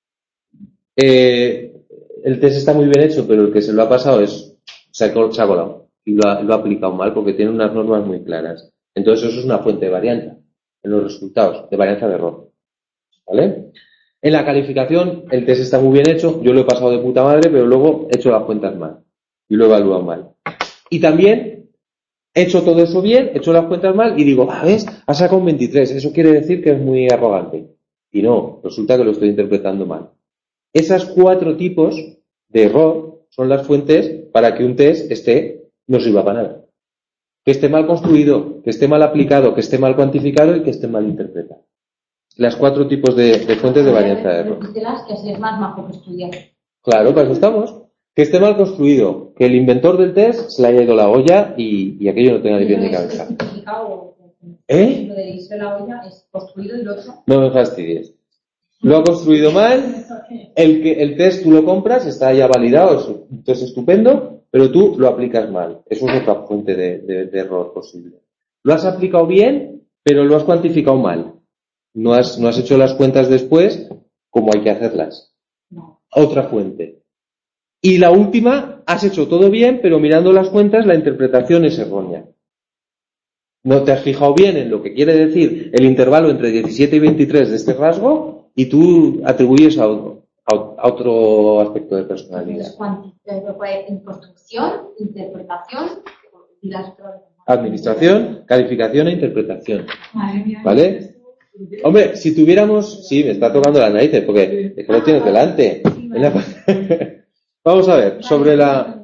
El test está muy bien hecho, pero el que se lo ha pasado se ha colado y lo ha aplicado mal porque tiene unas normas muy claras. Entonces eso es una fuente de varianza en los resultados, de varianza de error. ¿Vale? En la calificación el test está muy bien hecho, yo lo he pasado de puta madre, pero luego he hecho las cuentas mal y lo he evaluado mal. Y también he hecho todo eso bien, he hecho las cuentas mal y digo, ¿ves? Ha sacado un 23, eso quiere decir que es muy arrogante. Y no, resulta que lo estoy interpretando mal. Esas 4 tipos de error son las fuentes para que un test no sirva para nada. Que esté mal construido, que esté mal aplicado, que esté mal cuantificado y que esté mal interpretado. Las 4 tipos de fuentes de varianza de error. Que así es más majo que estudiar. Claro, para eso estamos. Que esté mal construido, que el inventor del test se le haya ido la olla y aquello no tenga ni pie ni cabeza. Lo de irse la olla es construido y lo otro. No me fastidies. Lo ha construido mal, el test tú lo compras, está ya validado, es un test estupendo, pero tú lo aplicas mal. Eso es otra fuente de error posible. Lo has aplicado bien, pero lo has cuantificado mal. No has hecho las cuentas después como hay que hacerlas. No. Otra fuente. Y la última, has hecho todo bien, pero mirando las cuentas la interpretación es errónea. No te has fijado bien en lo que quiere decir el intervalo entre 17 y 23 de este rasgo y tú atribuyes a otro aspecto de personalidad. En construcción, interpretación y las pruebas. Administración, calificación e interpretación. Madre mía. ¿Vale? Hombre, si tuviéramos... Sí, me está tocando las narices porque es que lo tienes delante. Vamos a ver, sobre la...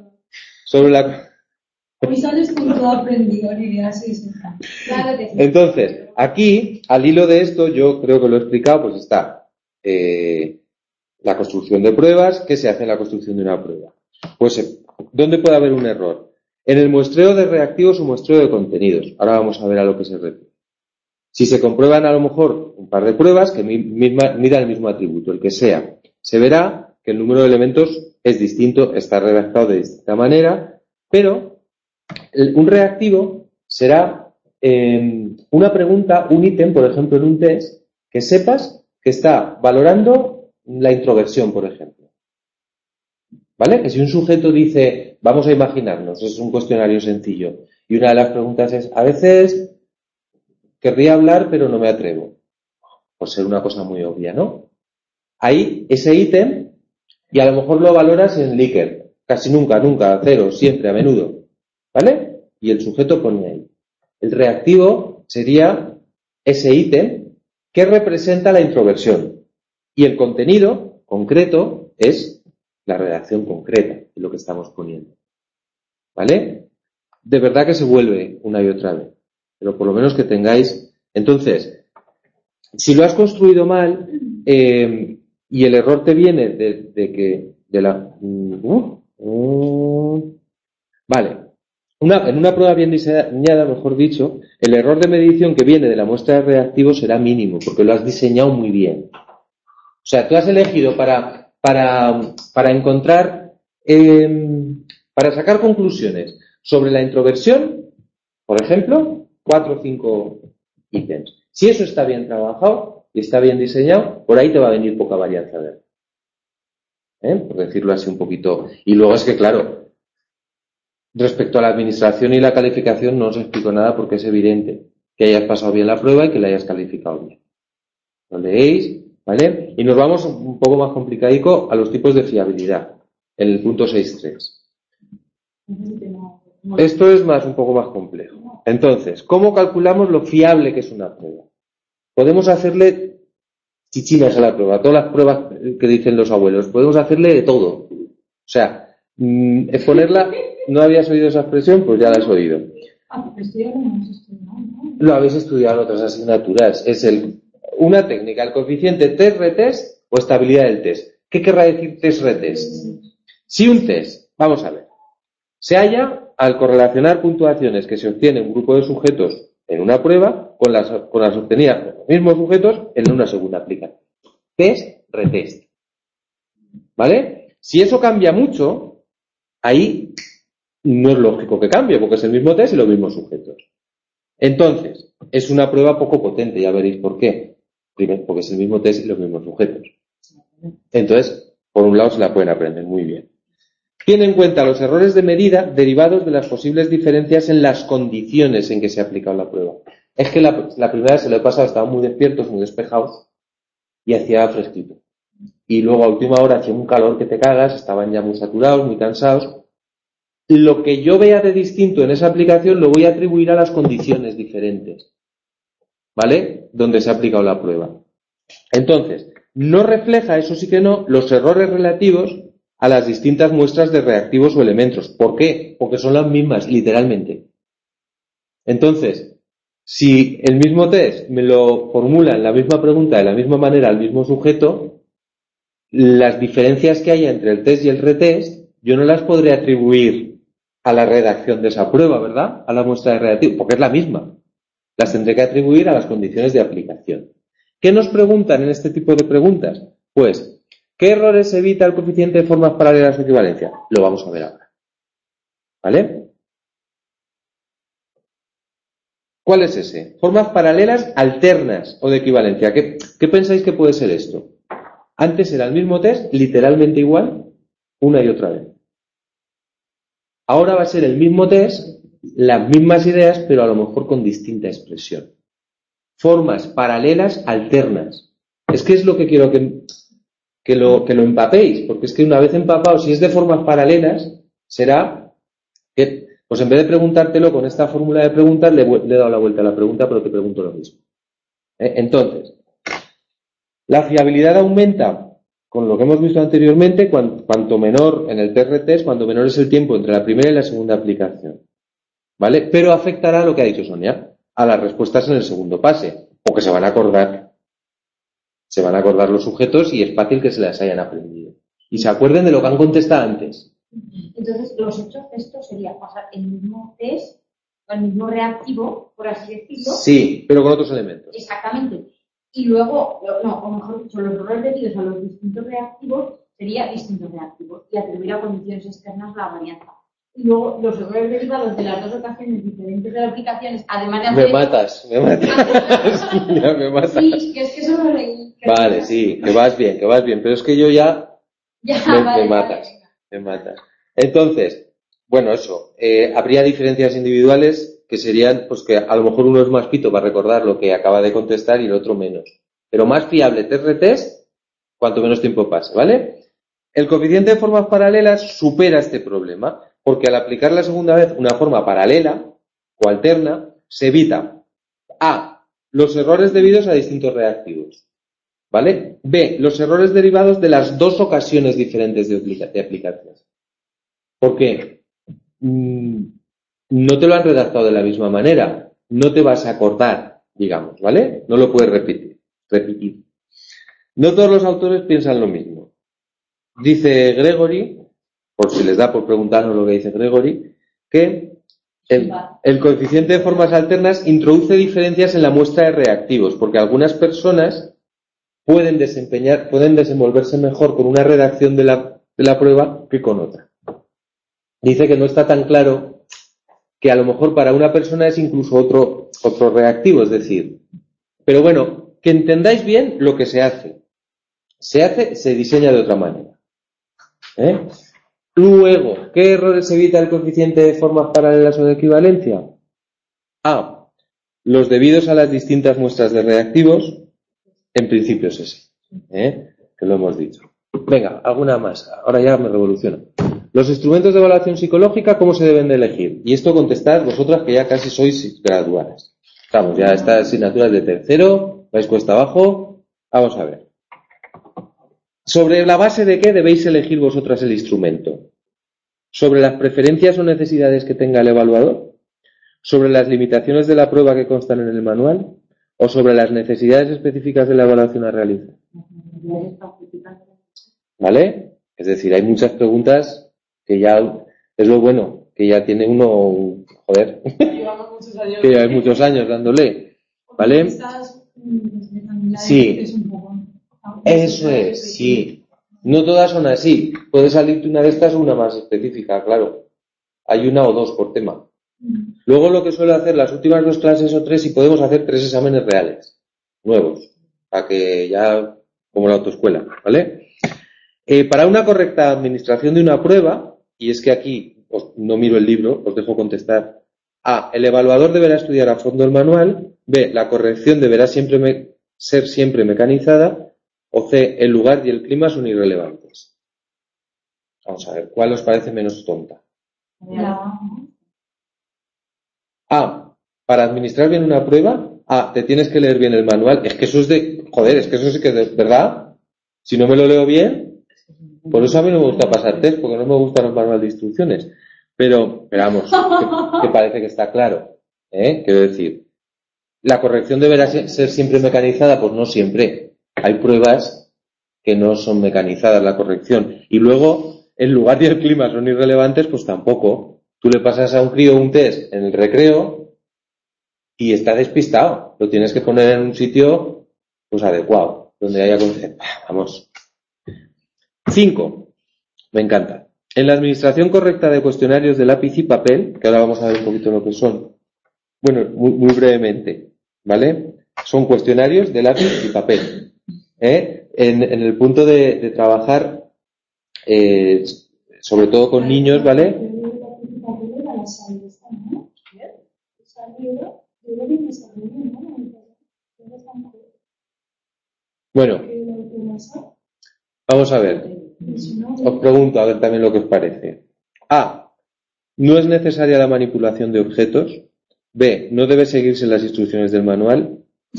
Hoy sales con todo aprendido, Lidia, sí. Claro que sí. Entonces, aquí, al hilo de esto, yo creo que lo he explicado, pues está la construcción de pruebas. ¿Qué se hace en la construcción de una prueba? Pues, ¿dónde puede haber un error? En el muestreo de reactivos o muestreo de contenidos. Ahora vamos a ver a lo que se refiere. Si se comprueban a lo mejor un par de pruebas que mida el mismo atributo, el que sea, se verá que el número de elementos es distinto, está redactado de distinta manera, pero un reactivo será una pregunta, un ítem, por ejemplo, en un test, que sepas que está valorando la introversión, por ejemplo. ¿Vale? Que si un sujeto dice, vamos a imaginarnos, es un cuestionario sencillo, y una de las preguntas es, a veces querría hablar pero no me atrevo. Por ser una cosa muy obvia, ¿no? Ahí, ese ítem, y a lo mejor lo valoras en Likert. Casi nunca, 0, siempre, a menudo. ¿Vale? Y el sujeto pone ahí. El reactivo sería ese ítem que representa la introversión. Y el contenido concreto es la redacción concreta de lo que estamos poniendo. ¿Vale? De verdad que se vuelve una y otra vez. Pero por lo menos que tengáis... Entonces, si lo has construido mal y el error te viene Vale. En una prueba bien diseñada, mejor dicho, el error de medición que viene de la muestra de reactivos será mínimo, porque lo has diseñado muy bien. O sea, tú has elegido para encontrar, para sacar conclusiones sobre la introversión, por ejemplo, 4 o 5 ítems. Si eso está bien trabajado y está bien diseñado, por ahí te va a venir poca varianza de error. Por decirlo así un poquito. Y luego es que, claro, respecto a la administración y la calificación no os explico nada porque es evidente que hayas pasado bien la prueba y que la hayas calificado bien. Lo leéis, ¿vale? Y nos vamos un poco más complicadico a los tipos de fiabilidad, en el punto 6.3. Esto es un poco más complejo. Entonces, ¿cómo calculamos lo fiable que es una prueba? Podemos hacerle chichinas a la prueba, todas las pruebas que dicen los abuelos, podemos hacerle de todo. O sea, exponerla, ¿no habías oído esa expresión? Pues ya la has oído. Lo habéis estudiado en otras asignaturas. Es una técnica, el coeficiente test-retest o estabilidad del test. ¿Qué querrá decir test-retest? Si un test, vamos a ver, se halla al correlacionar puntuaciones que se obtiene un grupo de sujetos en una prueba con las obtenidas por los mismos sujetos en una segunda aplicación. Test-retest. ¿Vale? Si eso cambia mucho, ahí no es lógico que cambie, porque es el mismo test y los mismos sujetos. Entonces, es una prueba poco potente, ya veréis por qué. Primero, porque es el mismo test y los mismos sujetos. Entonces, por un lado se la pueden aprender muy bien. Tiene en cuenta los errores de medida derivados de las posibles diferencias en las condiciones en que se ha aplicado la prueba. Es que la primera se lo he pasado, estaban muy despiertos, muy despejados y hacía fresquito. Y luego a última hora hacía un calor que te cagas, estaban ya muy saturados, muy cansados. Lo que yo vea de distinto en esa aplicación lo voy a atribuir a las condiciones diferentes, ¿vale? Donde se ha aplicado la prueba. Entonces, no refleja, eso sí que no, los errores relativos a las distintas muestras de reactivos o elementos. ¿Por qué? Porque son las mismas, literalmente. Entonces, si el mismo test me lo formula en la misma pregunta de la misma manera al mismo sujeto, las diferencias que haya entre el test y el retest, yo no las podré atribuir a la redacción de esa prueba, ¿verdad? A la muestra de reactivo, porque es la misma. Las tendré que atribuir a las condiciones de aplicación. ¿Qué nos preguntan en este tipo de preguntas? Pues, ¿qué errores evita el coeficiente de formas paralelas o equivalencia? Lo vamos a ver ahora. ¿Vale? ¿Cuál es ese? Formas paralelas alternas o de equivalencia. ¿Qué pensáis que puede ser esto? Antes era el mismo test, literalmente igual, una y otra vez. Ahora va a ser el mismo test, las mismas ideas, pero a lo mejor con distinta expresión. Formas paralelas alternas. Es que es lo que quiero que lo empapéis, porque es que una vez empapado, si es de formas paralelas, será que, pues en vez de preguntártelo con esta fórmula de preguntas, le he dado la vuelta a la pregunta, pero te pregunto lo mismo. Entonces, la fiabilidad aumenta con lo que hemos visto anteriormente, cuanto menor en el test-retest, cuanto menor es el tiempo entre la primera y la segunda aplicación. ¿Vale? Pero afectará lo que ha dicho Sonia, a las respuestas en el segundo pase, porque se van a acordar. Se van a acordar los sujetos y es fácil que se las hayan aprendido. Y se acuerden de lo que han contestado antes. Entonces, los hechos de esto sería pasar el mismo test, el mismo reactivo, por así decirlo. Sí, pero con otros elementos. Exactamente. Y luego, o mejor dicho, los errores debidos a los distintos reactivos sería distintos reactivos y atribuir a condiciones externas la varianza. Y luego los errores derivados de las dos ocasiones diferentes de las aplicaciones, además de hacer... Me matas. Ya me matas. Sí, que es que eso lo leí. Vale, sí, que vas bien, pero es que yo ya me matas. Me matas. Entonces, bueno, eso, habría diferencias individuales que serían, pues que a lo mejor uno es más pito para recordar lo que acaba de contestar y el otro menos. Pero más fiable test-retest, cuanto menos tiempo pase, ¿vale? El coeficiente de formas paralelas supera este problema, porque al aplicar la segunda vez una forma paralela o alterna, se evita A, los errores debidos a distintos reactivos, ¿vale? B, los errores derivados de las dos ocasiones diferentes de aplicación. Porque no te lo han redactado de la misma manera, no te vas a acordar, digamos, ¿vale? No lo puedes repetir. No todos los autores piensan lo mismo. Dice Gregory, por si les da por preguntarnos lo que dice Gregory, que el coeficiente de formas alternas introduce diferencias en la muestra de reactivos, porque algunas personas pueden desenvolverse mejor con una redacción de la prueba que con otra. Dice que no está tan claro que a lo mejor para una persona es incluso otro reactivo, es decir, pero bueno, que entendáis bien lo que se hace. Se diseña de otra manera. Luego, ¿qué errores evita el coeficiente de formas paralelas o de equivalencia? A, los debidos a las distintas muestras de reactivos, en principio es ese, que lo hemos dicho. Venga, alguna más, ahora ya me revoluciona. Los instrumentos de evaluación psicológica, ¿cómo se deben de elegir? Y esto contestad vosotras que ya casi sois graduadas. Estamos, ya estas asignaturas de tercero, vais cuesta abajo, vamos a ver. ¿Sobre la base de qué debéis elegir vosotras el instrumento? ¿Sobre las preferencias o necesidades que tenga el evaluador? ¿Sobre las limitaciones de la prueba que constan en el manual? ¿O sobre las necesidades específicas de la evaluación a realizar? ¿vale? Es decir, hay muchas preguntas que ya es lo bueno, que ya tiene uno, joder, que ya hay muchos años dándole, ¿vale? Sí, eso es, sí. No todas son así. Puede salirte una de estas o una más específica, claro. Hay una o dos por tema. Luego lo que suelo hacer las últimas 2 clases o 3, si podemos hacer 3 exámenes reales, nuevos, para que ya, como la autoescuela, ¿vale? Para una correcta administración de una prueba, y es que aquí no miro el libro, os dejo contestar. A. El evaluador deberá estudiar a fondo el manual. B. La corrección deberá ser siempre mecanizada. O C. El lugar y el clima son irrelevantes. Vamos a ver, ¿cuál os parece menos tonta? A. Para administrar bien una prueba, te tienes que leer bien el manual. Es que eso es es que eso sí que es de verdad. Si no me lo leo bien, por eso a mí no me gusta pasar test, porque no me gustan los manuales de instrucciones. Pero vamos, que parece que está claro. Quiero decir, ¿la corrección deberá ser siempre mecanizada? Pues no siempre. Hay pruebas que no son mecanizadas la corrección. Y luego, el lugar y el clima son irrelevantes, pues tampoco. Tú le pasas a un crío un test en el recreo y está despistado. Lo tienes que poner en un sitio pues adecuado, donde haya vamos. 5. Me encanta. En la administración correcta de cuestionarios de lápiz y papel, que ahora vamos a ver un poquito lo que son. Bueno, muy brevemente, ¿vale? Son cuestionarios de lápiz y papel. En el punto de trabajar, sobre todo con niños, ¿vale? Bueno, vamos a ver. Os pregunto a ver también lo que os parece. A. No es necesaria la manipulación de objetos. B. No debe seguirse las instrucciones del manual.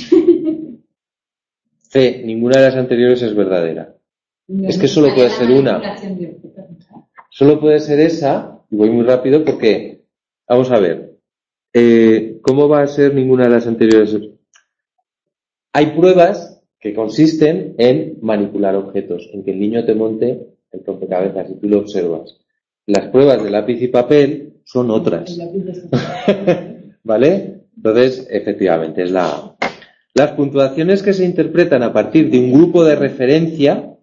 C. Ninguna de las anteriores es verdadera. Es que solo puede ser una. Solo puede ser esa, y voy muy rápido porque, vamos a ver, ¿cómo va a ser ninguna de las anteriores? Hay pruebas que consisten en manipular objetos, en que el niño te monte el rompecabezas y tú lo observas. Las pruebas de lápiz y papel son otras. ¿Vale? Entonces, efectivamente, es la A. Las puntuaciones que se interpretan a partir de un grupo de referencia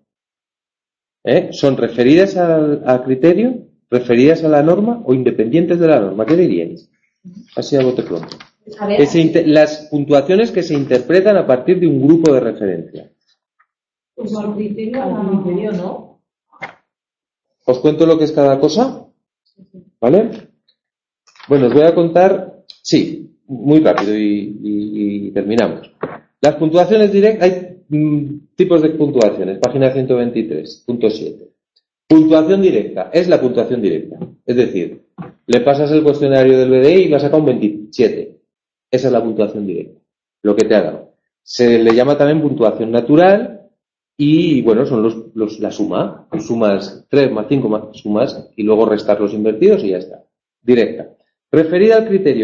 son referidas al criterio, referidas a la norma o independientes de la norma. ¿Qué diríais? Así a bote pronto. Las puntuaciones que se interpretan a partir de un grupo de referencia. Pues al criterio, ¿no? ¿Os cuento lo que es cada cosa? ¿Vale? Bueno, os voy a contar, sí, muy rápido y terminamos. Las puntuaciones directas, hay tipos de puntuaciones, página 123.7. Puntuación directa, es la puntuación directa. Es decir, le pasas el cuestionario del BDI y vas a sacar un 27. Esa es la puntuación directa, lo que te ha dado. Se le llama también puntuación natural y, bueno, son la suma. Sumas 3 más 5 más sumas y luego restar los invertidos y ya está. Directa. Referida al criterio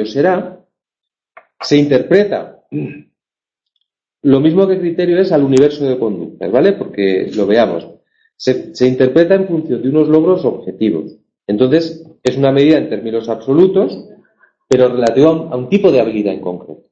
se interpreta lo mismo que criterio es al universo de conductas, ¿vale? Porque lo veamos. Se interpreta en función de unos logros objetivos. Entonces, es una medida en términos absolutos, pero relativo a un tipo de habilidad en concreto.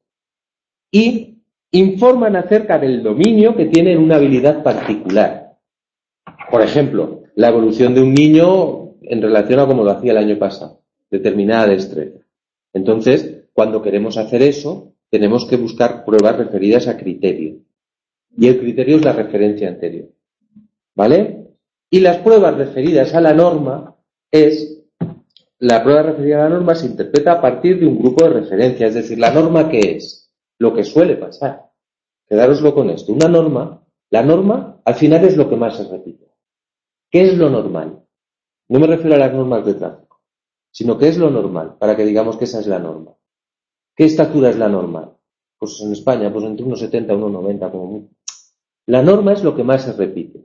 Y informan acerca del dominio que tiene en una habilidad particular. Por ejemplo, la evolución de un niño en relación a cómo lo hacía el año pasado, determinada destreza. Entonces, cuando queremos hacer eso, tenemos que buscar pruebas referidas a criterio. Y el criterio es la referencia anterior. ¿Vale? Y las pruebas referidas a la norma la prueba referida a la norma se interpreta a partir de un grupo de referencia. Es decir, ¿la norma qué es? Lo que suele pasar. Quedároslo con esto. La norma al final es lo que más se repite. ¿Qué es lo normal? No me refiero a las normas de tráfico, sino qué es lo normal, para que digamos que esa es la norma. ¿Qué estatura es la normal? Pues en España, pues entre 1,70 y 1,90 como mucho. La norma es lo que más se repite.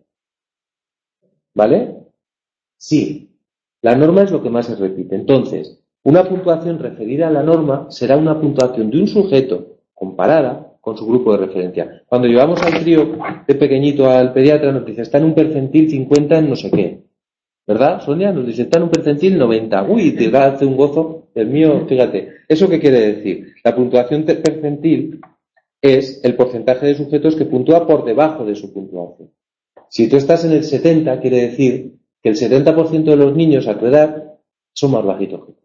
¿Vale? Sí, la norma es lo que más se repite. Entonces, una puntuación referida a la norma será una puntuación de un sujeto comparada con su grupo de referencia. Cuando llevamos al crío de pequeñito al pediatra nos dice, está en un percentil 50 en no sé qué. ¿Verdad, Sonia? Nos dice, está en un percentil 90. Uy, te hace un gozo. El mío, fíjate. ¿Eso qué quiere decir? La puntuación percentil es el porcentaje de sujetos que puntúa por debajo de su puntuación. Si tú estás en el 70, quiere decir que el 70% de los niños a tu edad son más bajitos que tú.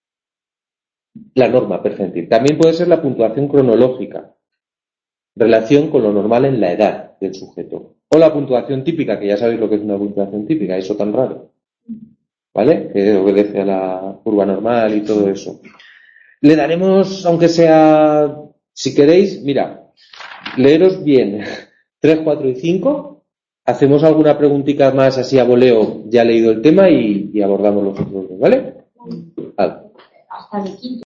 La norma percentil. También puede ser la puntuación cronológica, relación con lo normal en la edad del sujeto. O la puntuación típica, que ya sabéis lo que es una puntuación típica, eso tan raro. ¿Vale? Que obedece a la curva normal y todo eso. Le daremos, aunque sea, si queréis, mira, leeros bien 3, 4 y 5. Hacemos alguna preguntita más así a voleo, ya he leído el tema y abordamos los otros dos, ¿vale? Vale. Hasta el quinto.